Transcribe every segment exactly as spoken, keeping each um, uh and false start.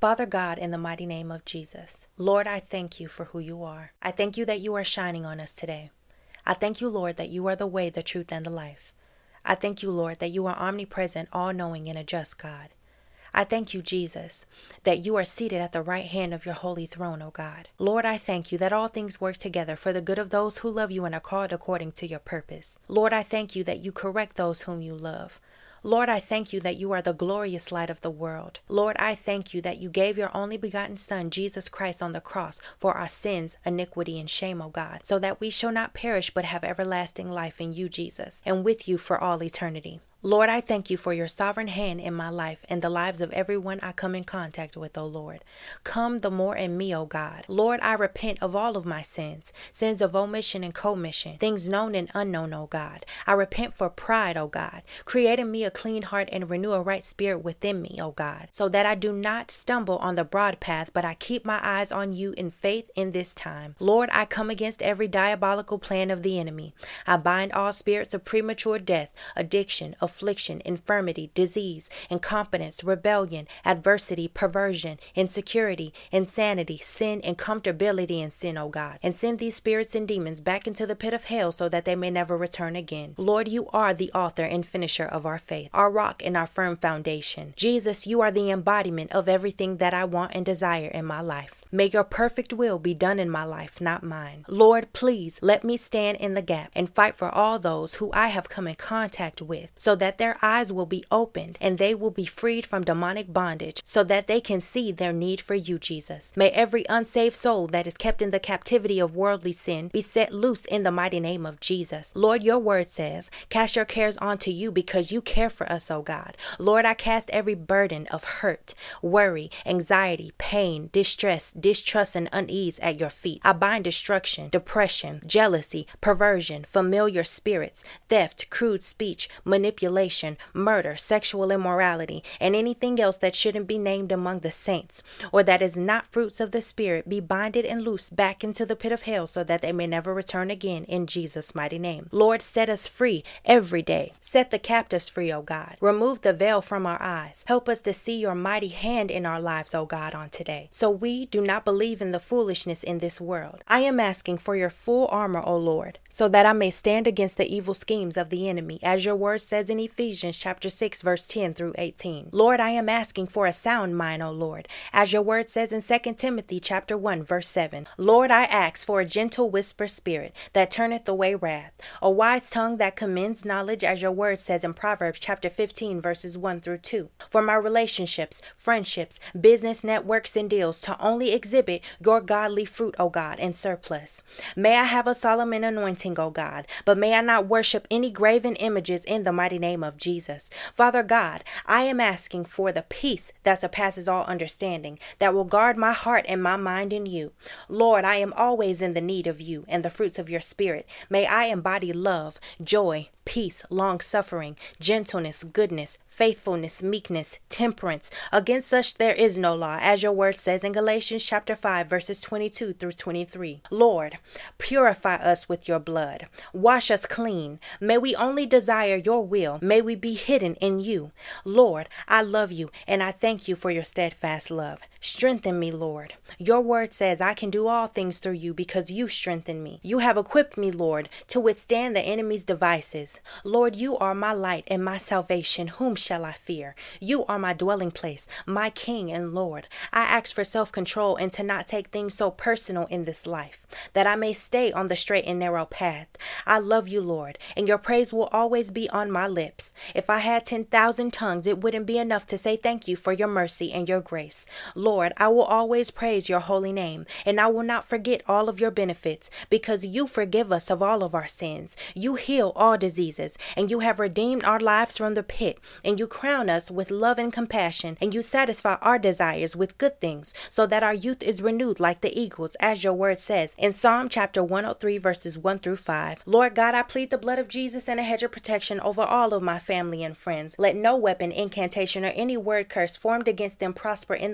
Father God, in the mighty name of Jesus, Lord, I thank you for who you are. I thank you that you are shining on us today. I thank you, Lord, that you are the way, the truth, and the life. I thank you, Lord, that you are omnipresent, all-knowing, and a just God. I thank you, Jesus, that you are seated at the right hand of your holy throne, O God. Lord, I thank you that all things work together for the good of those who love you and are called according to your purpose. Lord, I thank you that you correct those whom you love. Lord, I thank you that you are the glorious light of the world. Lord, I thank you that you gave your only begotten Son, Jesus Christ, on the cross for our sins, iniquity, and shame, O God, so that we shall not perish but have everlasting life in you, Jesus, and with you for all eternity. Lord, I thank you for your sovereign hand in my life and the lives of everyone I come in contact with, O Lord. Come the more in me, O God. Lord, I repent of all of my sins, sins of omission and commission, things known and unknown, O God. I repent for pride, O God. Create in me a clean heart and renew a right spirit within me, O God, so that I do not stumble on the broad path, but I keep my eyes on you in faith in this time. Lord, I come against every diabolical plan of the enemy. I bind all spirits of premature death, addiction, affliction, infirmity, disease, incompetence, rebellion, adversity, perversion, insecurity, insanity, sin, and comfortability in sin, O God. And send these spirits and demons back into the pit of hell so that they may never return again. Lord, you are the author and finisher of our faith, our rock and our firm foundation. Jesus, you are the embodiment of everything that I want and desire in my life. May your perfect will be done in my life, not mine. Lord, please let me stand in the gap and fight for all those who I have come in contact with, so that their eyes will be opened and they will be freed from demonic bondage, so that they can see their need for you, Jesus. May every unsaved soul that is kept in the captivity of worldly sin be set loose in the mighty name of Jesus. Lord, your word says, cast your cares onto you because you care for us, O God. Lord, I cast every burden of hurt, worry, anxiety, pain, distress, distrust, and unease at your feet. I bind destruction, depression, jealousy, perversion, familiar spirits, theft, crude speech, manipulation, murder, sexual immorality, and anything else that shouldn't be named among the saints, or that is not fruits of the Spirit, be binded and loosed back into the pit of hell so that they may never return again in Jesus' mighty name. Lord, set us free every day. Set the captives free, O God. Remove the veil from our eyes. Help us to see your mighty hand in our lives, O God, on today, so we do not believe in the foolishness in this world. I am asking for your full armor, O Lord, so that I may stand against the evil schemes of the enemy, as your word says in Ephesians chapter six, verse ten through eighteen. Lord, I am asking for a sound mind, O Lord, as your word says in Second Timothy chapter one, verse seven. Lord, I ask for a gentle whisper spirit that turneth away wrath, a wise tongue that commends knowledge, as your word says in Proverbs chapter fifteen, verses one through two. For my relationships, friendships, business networks, and deals to only exhibit your godly fruit, O God, in surplus. May I have a Solomon anointing, O God, but may I not worship any graven images in the mighty name of Jesus. Father God, I am asking for the peace that surpasses all understanding, that will guard my heart and my mind in you. Lord, I am always in the need of you and the fruits of your Spirit. May I embody love, joy, peace, long-suffering, gentleness, goodness, faithfulness, meekness, temperance. Against such there is no law, as your word says in Galatians chapter five, verses twenty-two through twenty-three. Lord, purify us with your blood. Wash us clean. May we only desire your will. May we be hidden in you. Lord, I love you, and I thank you for your steadfast love. Strengthen me, Lord. Your word says I can do all things through you because you strengthen me. You have equipped me, Lord, to withstand the enemy's devices. Lord, you are my light and my salvation. Whom shall I fear? You are my dwelling place, my King and Lord. I ask for self-control and to not take things so personal in this life, that I may stay on the straight and narrow path. I love you, Lord, and your praise will always be on my lips. If I had ten thousand tongues, it wouldn't be enough to say thank you for your mercy and your grace. Lord, I will always praise your holy name, and I will not forget all of your benefits, because you forgive us of all of our sins. You heal all diseases, and you have redeemed our lives from the pit, and you crown us with love and compassion, and you satisfy our desires with good things, so that our youth is renewed like the eagles, as your word says in Psalm chapter one oh three, verses one through five. Lord God, I plead the blood of Jesus and a hedge of protection over all of my family and friends. Let no weapon, incantation, or any word curse formed against them prosper in the mighty name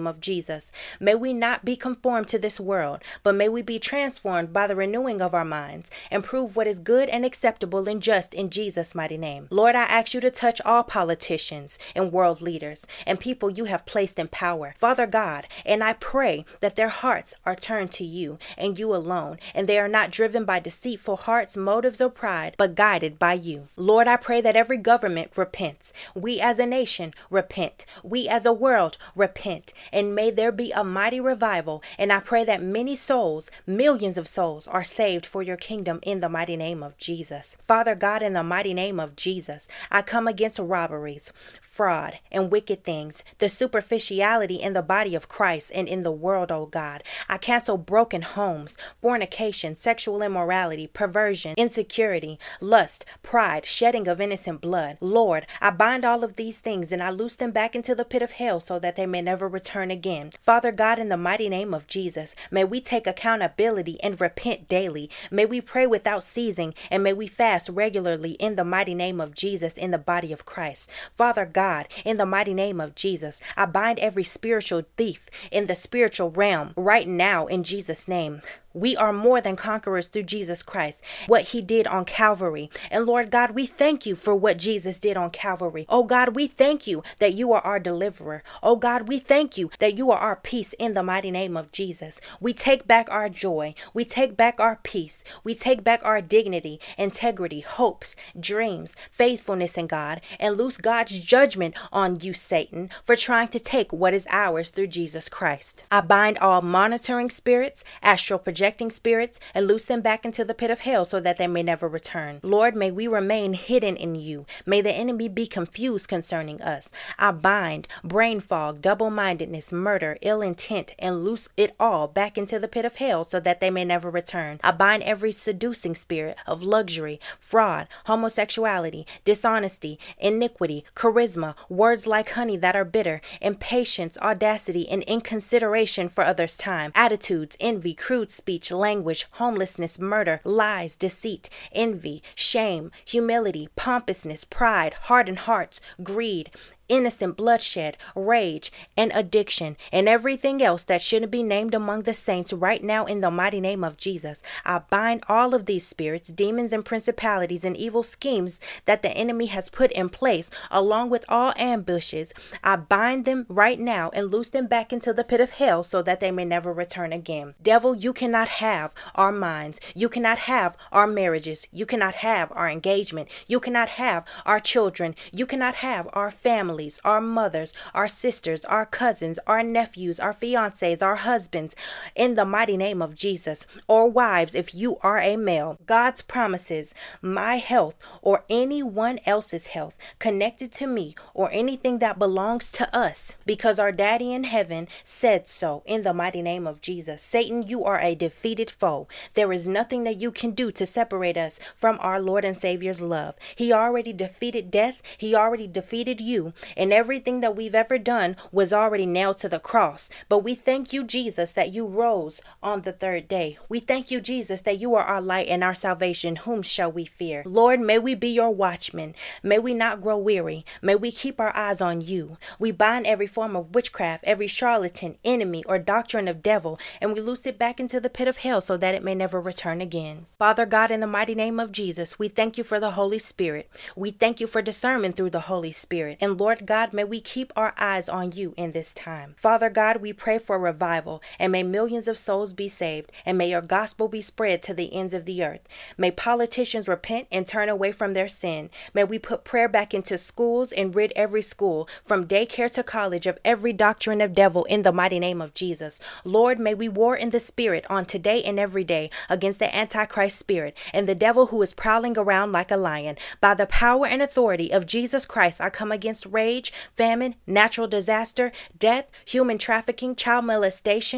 name of Jesus. May we not be conformed to this world, but may we be transformed by the renewing of our minds and prove what is good and acceptable and just in Jesus' mighty name. Lord, I ask you to touch all politicians and world leaders and people you have placed in power, Father God, and I pray that their hearts are turned to you and you alone, and they are not driven by deceitful hearts, motives, or pride, but guided by you. Lord, I pray that every government repents. We as a nation repent. We as a world repent. And may there be a mighty revival. And I pray that many souls, millions of souls, are saved for your kingdom in the mighty name of Jesus. Father God, in the mighty name of Jesus, I come against robberies, fraud, and wicked things, the superficiality in the body of Christ and in the world, oh God. I cancel broken homes, fornication, sexual immorality, perversion, insecurity, lust, pride, shedding of innocent blood. Lord, I bind all of these things and I loose them back into the pit of hell so that they may never return again. Father God, in the mighty name of Jesus, may we take accountability and repent daily. May we pray without ceasing, and may we fast regularly in the mighty name of Jesus in the body of Christ. Father God, in the mighty name of Jesus, I bind every spiritual thief in the spiritual realm right now in Jesus' name. We are more than conquerors through Jesus Christ, what he did on Calvary. And Lord God, we thank you for what Jesus did on Calvary. Oh God, we thank you that you are our deliverer. Oh God, we thank you that you are our peace in the mighty name of Jesus. We take back our joy. We take back our peace. We take back our dignity, integrity, hopes, dreams, faithfulness in God, and loose God's judgment on you, Satan, for trying to take what is ours through Jesus Christ. I bind all monitoring spirits, astral projections, projecting spirits, and loose them back into the pit of hell so that they may never return. Lord, may we remain hidden in you. May the enemy be confused concerning us. I bind brain fog, double-mindedness, murder, ill intent, and loose it all back into the pit of hell so that they may never return. I bind every seducing spirit of luxury, fraud, homosexuality, dishonesty, iniquity, charisma, words like honey that are bitter, impatience, audacity, and inconsideration for others' time, attitudes, envy, crude speech, language, homelessness, murder, lies, deceit, envy, shame, humility, pompousness, pride, hardened hearts, greed, innocent bloodshed, rage, and addiction, and everything else that shouldn't be named among the saints right now in the mighty name of Jesus. I bind all of these spirits, demons, and principalities and evil schemes that the enemy has put in place, along with all ambushes. I bind them right now and loose them back into the pit of hell so that they may never return again. Devil, you cannot have our minds. You cannot have our marriages. You cannot have our engagement. You cannot have our children. You cannot have our family, our mothers, our sisters, our cousins, our nephews, our fiancés, our husbands, in the mighty name of Jesus, or wives if you are a male. God's promises, my health or anyone else's health connected to me or anything that belongs to us, because our daddy in heaven said so in the mighty name of Jesus. Satan, you are a defeated foe. There is nothing that you can do to separate us from our Lord and Savior's love. He already defeated death. He already defeated you. And everything that we've ever done was already nailed to the cross. But we thank you, Jesus, that you rose on the third day. We thank you, Jesus, that you are our light and our salvation. Whom shall we fear? Lord, may we be your watchmen. May we not grow weary. May we keep our eyes on you. We bind every form of witchcraft, every charlatan, enemy, or doctrine of devil, and we loose it back into the pit of hell so that it may never return again. Father God, in the mighty name of Jesus, we thank you for the Holy Spirit. We thank you for discernment through the Holy Spirit. And Lord God, may we keep our eyes on you in this time. Father God, we pray for revival, and may millions of souls be saved, and may your gospel be spread to the ends of the earth. May politicians repent and turn away from their sin. May we put prayer back into schools and rid every school, from daycare to college, of every doctrine of devil in the mighty name of Jesus. Lord, may we war in the spirit on today and every day against the Antichrist spirit and the devil who is prowling around like a lion. By the power and authority of Jesus Christ, I come against rage, famine, natural disaster, death, human trafficking, child molestation,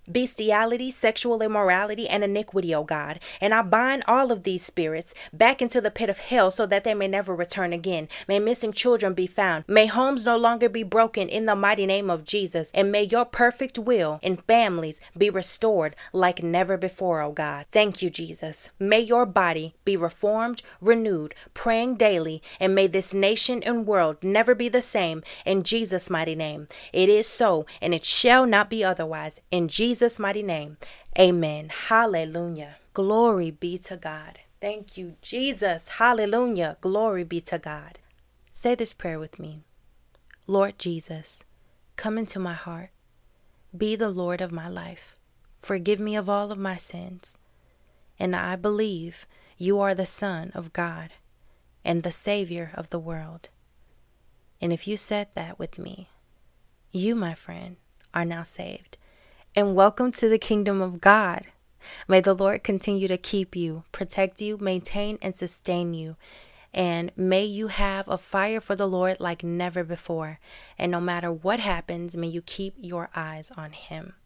bestiality, sexual immorality, and iniquity, O God. And I bind all of these spirits back into the pit of hell so that they may never return again. May missing children be found. May homes no longer be broken in the mighty name of Jesus. And may your perfect will in families be restored like never before, O God. Thank you, Jesus. May your body be reformed, renewed, praying daily, and may this nation and world never be the same. In Jesus' mighty name. It is so, and it shall not be otherwise. In Jesus' Jesus' mighty name. Amen. Hallelujah. Glory be to God. Thank you, Jesus. Hallelujah. Glory be to God. Say this prayer with me. Lord Jesus, come into my heart. Be the Lord of my life. Forgive me of all of my sins. And I believe you are the Son of God and the Savior of the world. And if you said that with me, you, my friend, are now saved. And welcome to the kingdom of God. May the Lord continue to keep you, protect you, maintain and sustain you. And may you have a fire for the Lord like never before. And no matter what happens, may you keep your eyes on Him.